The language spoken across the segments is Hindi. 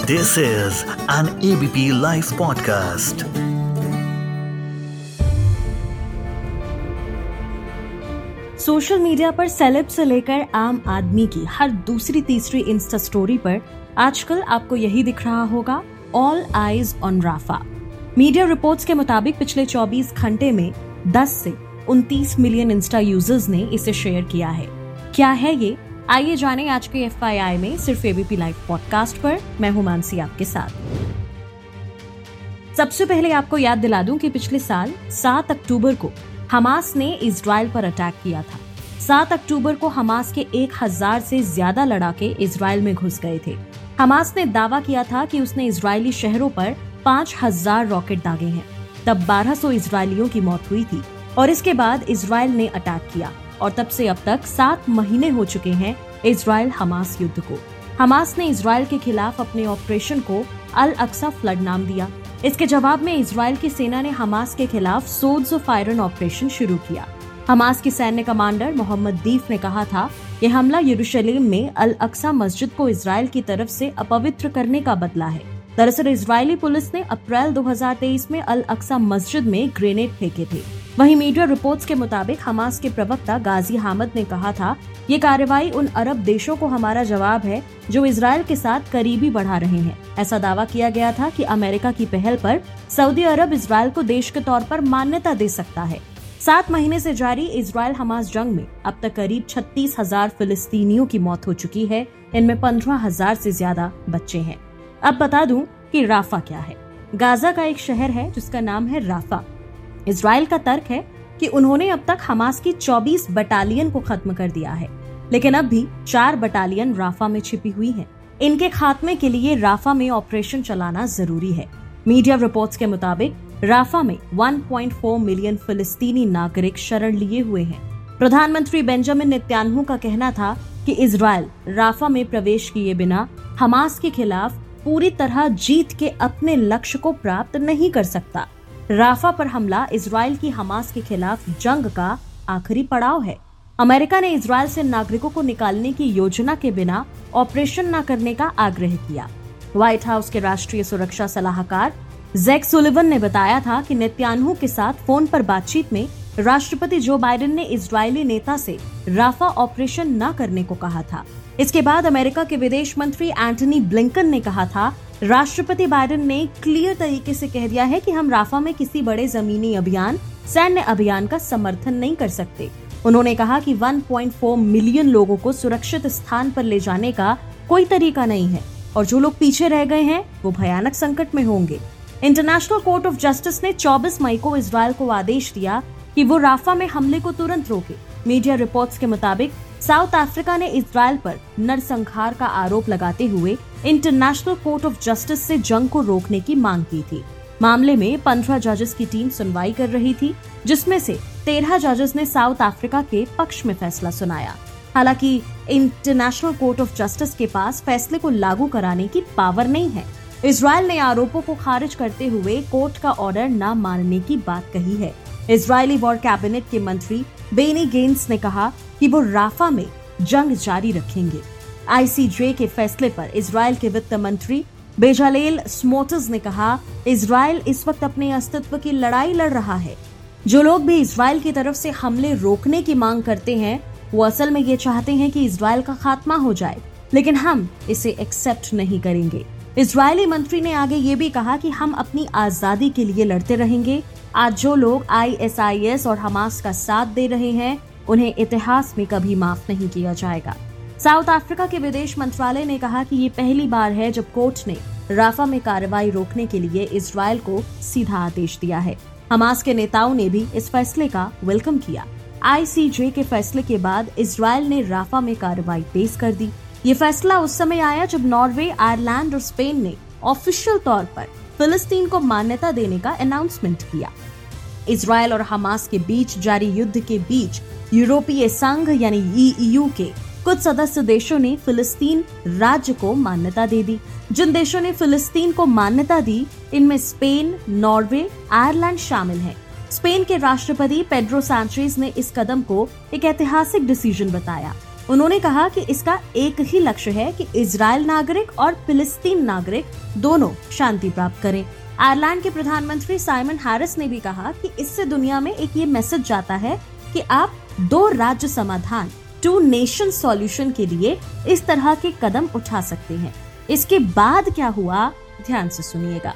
This is an ABP Life podcast. Social media पर सेलेब से लेकर आम आदमी की हर दूसरी तीसरी इंस्टा स्टोरी पर आजकल आपको यही दिख रहा होगा, all eyes on Rafah. Media reports के मुताबिक पिछले 24 घंटे में 10 से 29 मिलियन इंस्टा यूजर्स ने इसे शेयर किया है। क्या है ये? आइए जानें आज के FYI में सिर्फ एबीपी लाइव पॉडकास्ट पर। मैं हूं मानसी आपके साथ। सबसे पहले आपको याद दिला दूं कि पिछले साल 7 अक्टूबर को हमास ने इजराइल पर अटैक किया था। 7 अक्टूबर को हमास के 1000 से ज्यादा लड़ाके इजराइल में घुस गए थे। हमास ने दावा किया था कि उसने इजरायली शहरों पर 5000 रॉकेट दागे हैं। तब 1200 इजरायलियों की मौत हुई थी और इसके बाद इजराइल ने अटैक किया और तब से अब तक 7 महीने हो चुके हैं इजराइल हमास युद्ध को। हमास ने इजराइल के खिलाफ अपने ऑपरेशन को अल अक्सा फ्लड नाम दिया। इसके जवाब में इजराइल की सेना ने हमास के खिलाफ सोर्ड्स ऑफ आयरन ऑपरेशन शुरू किया। हमास की सैन्य कमांडर मोहम्मद दीफ ने कहा था, यह हमला यरूशलेम में अल अक्सा मस्जिद को इजराइल की तरफ से अपवित्र करने का बदला है। दरअसल इजरायली पुलिस ने अप्रैल 2023 में अल अक्सा मस्जिद में ग्रेनेड फेंके थे। वहीं मीडिया रिपोर्ट्स के मुताबिक हमास के प्रवक्ता गाजी हामद ने कहा था, ये कार्रवाई उन अरब देशों को हमारा जवाब है जो इजराइल के साथ करीबी बढ़ा रहे हैं। ऐसा दावा किया गया था कि अमेरिका की पहल पर सऊदी अरब इजराइल को देश के तौर पर मान्यता दे सकता है। 7 महीने से जारी इजराइल हमास जंग में अब तक करीब 36,000 फिलिस्तीनियों की मौत हो चुकी है। इनमें 15,000 से ज्यादा बच्चे हैं। अब बता दूं कि राफा क्या है। गाजा का एक शहर है जिसका नाम है राफा। इजराइल का तर्क है कि उन्होंने अब तक हमास की 24 बटालियन को खत्म कर दिया है, लेकिन अब भी 4 बटालियन राफा में छिपी हुई हैं। इनके खात्मे के लिए राफा में ऑपरेशन चलाना जरूरी है। मीडिया रिपोर्ट्स के मुताबिक राफा में 1.4 मिलियन फिलिस्तीनी नागरिक शरण लिए हुए हैं। प्रधानमंत्री बेंजामिन नेतन्याहू का कहना था कि इजराइल राफा में प्रवेश किए बिना हमास के खिलाफ पूरी तरह जीत के अपने लक्ष्य को प्राप्त नहीं कर सकता। राफा पर हमला इजराइल की हमास के खिलाफ जंग का आखिरी पड़ाव है। अमेरिका ने इजराइल से नागरिकों को निकालने की योजना के बिना ऑपरेशन न करने का आग्रह किया। व्हाइट हाउस के राष्ट्रीय सुरक्षा सलाहकार जैक सुलिवन ने बताया था कि नेतन्याहू के साथ फोन पर बातचीत में राष्ट्रपति जो बाइडेन ने इजरायली नेता से राफा ऑपरेशन न करने को कहा था। इसके बाद अमेरिका के विदेश मंत्री एंटनी ब्लिंकन ने कहा था, राष्ट्रपति बाइडेन ने क्लियर तरीके से कह दिया है कि हम राफा में किसी बड़े जमीनी अभियान, सैन्य अभियान का समर्थन नहीं कर सकते। उन्होंने कहा कि 1.4 मिलियन लोगों को सुरक्षित स्थान पर ले जाने का कोई तरीका नहीं है और जो लोग पीछे रह गए हैं वो भयानक संकट में होंगे। इंटरनेशनल कोर्ट ऑफ जस्टिस ने 24 मई को इजराइल को आदेश दिया कि वो राफा में हमले को तुरंत रोके। मीडिया रिपोर्ट्स के मुताबिक साउथ अफ्रीका ने इजराइल पर नरसंहार का आरोप लगाते हुए इंटरनेशनल कोर्ट ऑफ जस्टिस से जंग को रोकने की मांग की थी। मामले में 15 जजेस की टीम सुनवाई कर रही थी, जिसमें से 13 जजेस ने साउथ अफ्रीका के पक्ष में फैसला सुनाया। हालांकि इंटरनेशनल कोर्ट ऑफ जस्टिस के पास फैसले को लागू कराने की पावर नहीं है। इजराइल ने आरोपों को खारिज करते हुए कोर्ट का ऑर्डर न मानने की बात कही है। इजरायली वॉर कैबिनेट के मंत्री बेनी गेंट्स ने कहा कि वो राफा में जंग जारी रखेंगे। ICJ के फैसले पर इजराइल के वित्त मंत्री बेजालेल स्मोट्रिच ने कहा, इजराइल इस वक्त अपने अस्तित्व की लड़ाई लड़ रहा है। जो लोग भी इजराइल की तरफ से हमले रोकने की मांग करते हैं वो असल में ये चाहते हैं कि इजराइल का खात्मा हो जाए, लेकिन हम इसे एक्सेप्ट नहीं करेंगे। इजरायली मंत्री ने आगे ये भी कहा कि हम अपनी आजादी के लिए लड़ते रहेंगे। आज जो लोग ISIS और हमास का साथ दे रहे हैं उन्हें इतिहास में कभी माफ नहीं किया जाएगा। साउथ अफ्रीका के विदेश मंत्रालय ने कहा कि ये पहली बार है जब कोर्ट ने राफा में कार्रवाई रोकने के लिए इजराइल को सीधा आदेश दिया है। हमास के नेताओं ने भी इस फैसले का वेलकम किया। ICJ के फैसले के बाद इजराइल ने राफा में कार्रवाई तेज कर दी। ये फैसला उस समय आया जब नॉर्वे, आयरलैंड और स्पेन ने ऑफिशियल तौर पर फिलिस्तीन को मान्यता देने का अनाउंसमेंट किया। इजराइल और हमास के बीच जारी युद्ध के बीच यूरोपीय संघ यानी EU के कुछ सदस्य देशों ने फिलिस्तीन राज्य को मान्यता दे दी। जिन देशों ने फिलिस्तीन को मान्यता दी इनमें स्पेन, नॉर्वे, आयरलैंड शामिल हैं। स्पेन के राष्ट्रपति पेड्रो सांचेज ने इस कदम को एक ऐतिहासिक डिसीजन बताया। उन्होंने कहा कि इसका एक ही लक्ष्य है कि इजराइल नागरिक और फिलिस्तीन नागरिक दोनों शांति प्राप्त करें। आयरलैंड के प्रधानमंत्री साइमन हैरिस ने भी कहा कि इससे दुनिया में एक ये मैसेज जाता है कि आप 2 राज्य समाधान 2 नेशन सॉल्यूशन के लिए इस तरह के कदम उठा सकते हैं। इसके बाद क्या हुआ, ध्यान से सुनिएगा।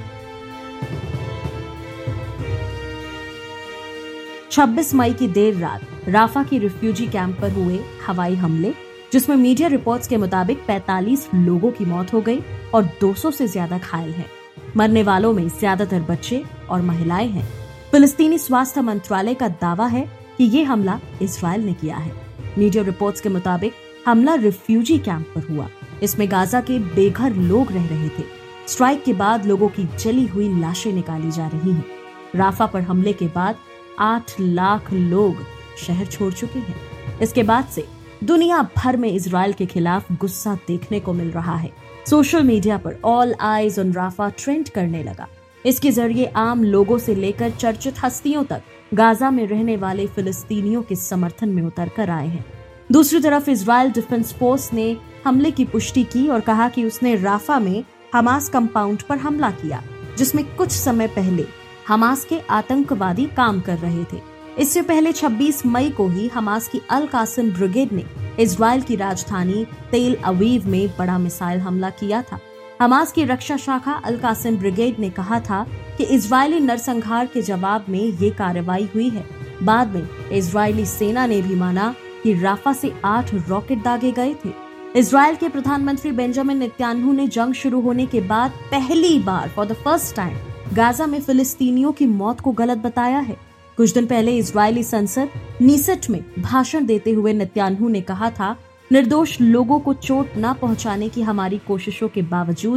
26 मई की देर रात राफा की रिफ्यूजी कैंप पर हुए हवाई हमले, जिसमें मीडिया रिपोर्ट्स के मुताबिक 45 लोगों की मौत हो गई और 200 से ज्यादा घायल हैं। मरने वालों में ज्यादातर बच्चे और महिलाएं हैं। फिलिस्तीनी स्वास्थ्य मंत्रालय का दावा है कि ये हमला इजराइल ने किया है। मीडिया रिपोर्ट्स के मुताबिक हमला रिफ्यूजी कैंप पर हुआ। इसमें गाजा के बेघर लोग रह रहे थे। स्ट्राइक के बाद लोगों की जली हुई लाशें निकाली जा रही हैं। राफा पर हमले के बाद 8 लाख लोग शहर छोड़ चुके हैं। इसके बाद से दुनिया भर में इजराइल के खिलाफ गुस्सा देखने को मिल रहा है। सोशल मीडिया पर all eyes on Rafah trend करने लगा। इसके जरिए आम लोगों से लेकर चर्चित हस्तियों तक गाजा में रहने वाले फिलिस्तीनियों के समर्थन में उतर कर आए हैं। दूसरी तरफ इजराइल डिफेंस फोर्स ने हमले की पुष्टि की और कहा कि उसने राफा में हमास कंपाउंड पर हमला किया, जिसमें कुछ समय पहले हमास के आतंकवादी काम कर रहे थे। इससे पहले 26 मई को ही हमास की अल कासिम ब्रिगेड ने इजराइल की राजधानी तेल अवीव में बड़ा मिसाइल हमला किया था। हमास की रक्षा शाखा अल कासिम ब्रिगेड ने कहा था कि इजरायली नरसंहार के जवाब में ये कार्रवाई हुई है। बाद में इजरायली सेना ने भी माना कि राफा से 8 रॉकेट दागे गए थे। इजराइल के प्रधानमंत्री बेंजामिन नेतन्याहू ने जंग शुरू होने के बाद पहली बार for the first time Gaza में फिलिस्तीनियों की मौत को गलत बताया है। कुछ दिन पहले इजरायली संसद नीसेट में भाषण देते हुए नेतन्याहू ने कहा था, निर्दोष लोगों को चोट न पहुंचाने की हमारी कोशिशों के बावजूद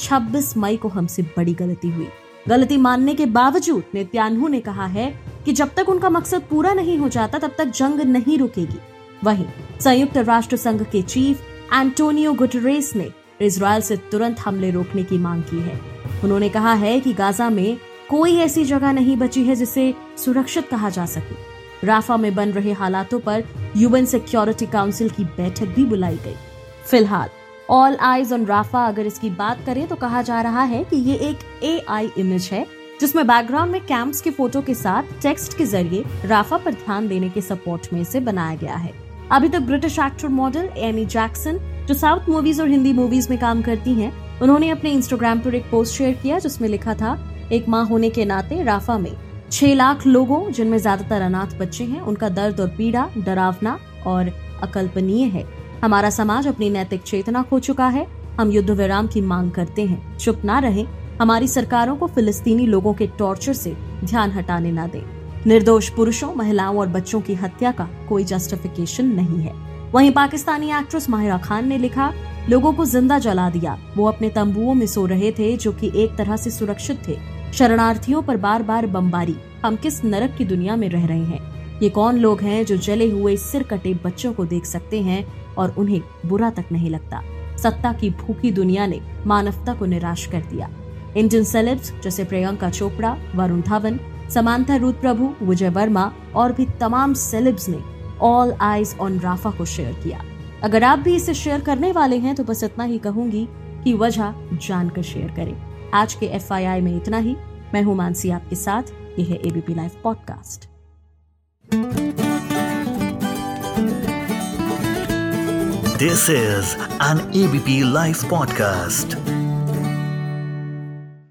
26 मई को हमसे बड़ी गलती हुई। गलती मानने के बावजूद नेतन्याहू ने कहा है कि जब तक उनका मकसद पूरा नहीं हो जाता तब तक जंग नहीं रुकेगी। वहीं संयुक्त राष्ट्र संघ के चीफ एंटोनियो गुटेरेस ने इजराइल से तुरंत हमले रोकने की मांग की है। उन्होंने कहा है कि गाजा में कोई ऐसी जगह नहीं बची है जिसे सुरक्षित कहा जा सके। राफा में बन रहे हालातों पर यूएन सिक्योरिटी काउंसिल की बैठक भी बुलाई गई। फिलहाल ऑल आइज ऑन राफा अगर इसकी बात करें तो कहा जा रहा है कि ये एक AI इमेज है, जिसमें बैकग्राउंड में कैंप्स के फोटो के साथ टेक्स्ट के जरिए राफा पर ध्यान देने के सपोर्ट में इसे बनाया गया है। अभी तक British actor model Amy Jackson, जो साउथ मूवीज और हिंदी मूवीज में काम करती हैं, उन्होंने अपने इंस्टाग्राम पर एक पोस्ट शेयर किया जिसमें लिखा था, एक माँ होने के नाते राफा में 6 लाख लोगों, जिनमें ज्यादातर अनाथ बच्चे हैं, उनका दर्द और पीड़ा डरावना और अकल्पनीय है। हमारा समाज अपनी नैतिक चेतना खो चुका है। हम युद्ध विराम की मांग करते हैं। चुप ना रहें। हमारी सरकारों को फिलिस्तीनी लोगों के टॉर्चर से ध्यान हटाने ना दें। निर्दोष पुरुषों, महिलाओं और बच्चों की हत्या का कोई जस्टिफिकेशन नहीं है। वहीं पाकिस्तानी एक्ट्रेस माहिरा खान ने लिखा, लोगों को जिंदा जला दिया। वो अपने तंबुओं में सो रहे थे जो कि एक तरह से सुरक्षित थे। शरणार्थियों पर बार बार बमबारी। हम किस नरक की दुनिया में रह रहे हैं। ये कौन लोग हैं जो जले हुए सिर कटे बच्चों को देख सकते हैं और उन्हें बुरा तक नहीं लगता। सत्ता की भूखी दुनिया ने मानवता को निराश कर दिया। इंडियन सेलेब्स जैसे प्रियंका चोपड़ा, वरुण धवन, समांथा रूथ प्रभु, विजय वर्मा और भी तमाम सेलेब्स ने ऑल आइज ऑन राफा को शेयर किया। अगर आप भी इसे शेयर करने वाले हैं तो बस इतना ही कहूंगी कि वजह जानकर शेयर करें। आज के FYI में इतना ही। मैं हूं मानसी आपके साथ। यह है ABP live podcast. This is an ABP Life podcast.